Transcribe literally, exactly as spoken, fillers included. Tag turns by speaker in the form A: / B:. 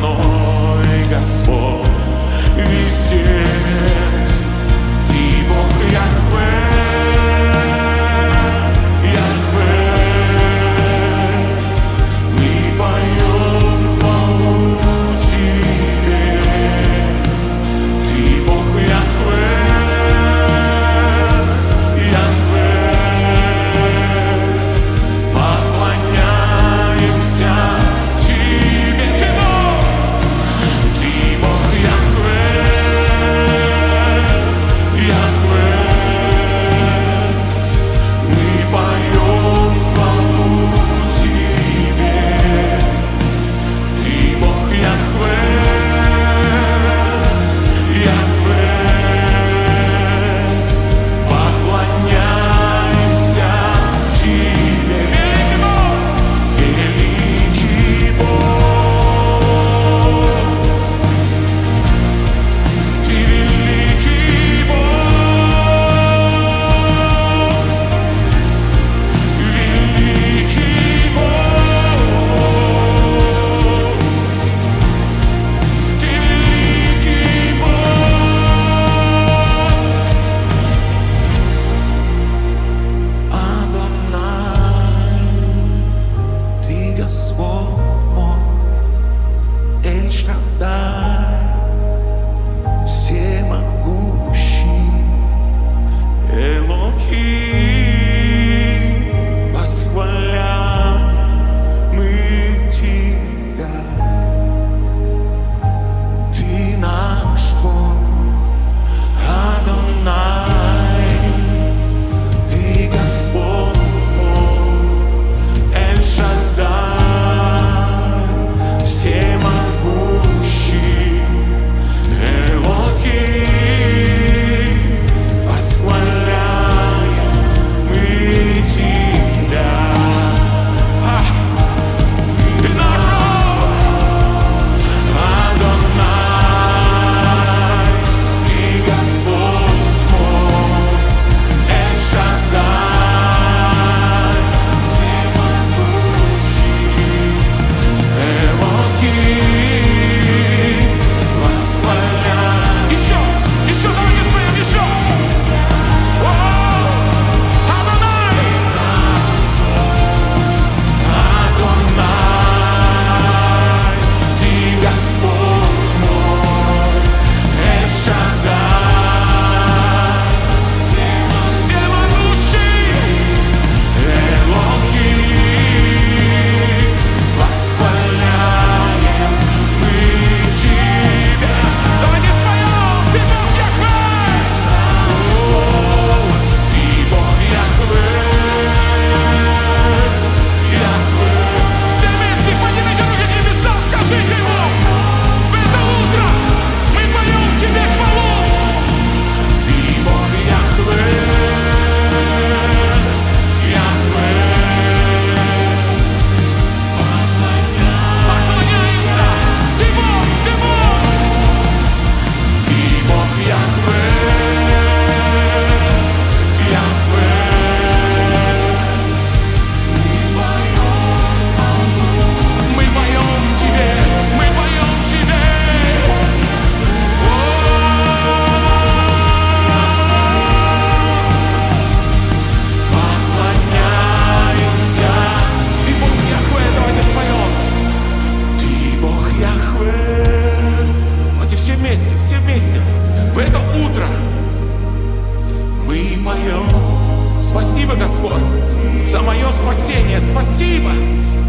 A: мной, Господь, везде. Ты Бог Яхве, Яхве. Мы поем хвалу Тебе. Ты Бог Яхве, Яхве. Поклоняемся Тебе. Ты Бог, Ты Бог Яхве, Яхве. Мы поем хвалу Тебе. Ты Бог Яхве, Яхве. Поклоняемся Тебе. Великий Бог, великий Бог. Ты великий Бог, великий Бог. Ты великий Бог. Адонай, Ты Господь мой, Эль Шаддай, всемогущий, Элохим, восхваляем мы Тебя. Ты наш Бог, Адонай, Ты Господь мой, Эль Шаддай, всемогущий, Элохим, восхваляем мы Тебя. Ах, Ты наш Бог, Адонай, Ты Господь мой, Эль Шаддай, всемогущий, Элохим, восхваляем. Еще, еще, давайте споем, еще. О, Адонай, Адонай, Ты Господь мой, Эль Шаддай, всемогущий, Элохим, восхваляем мы Тебя. Давайте споем, Ты Бог Яхве. О, Ты Бог Яхве, Яхве. Все вместе поднимите руки к небесам, скажите Ему: в это утро мы поем Тебе хвалу. Ты Бог Яхве, Яхве. Поклоняемся. Ты Бог, Ты Бог. Ты Бог Яхве, Яхве. Мы поем Тебе, мы поем Тебе. О, поклоняемся. Ты Бог Яхве, давайте споем. Ты Бог Яхве. Давайте все вместе, все вместе. В это утро мы поем. Спасибо, Господь, за мое спасение. Спасибо.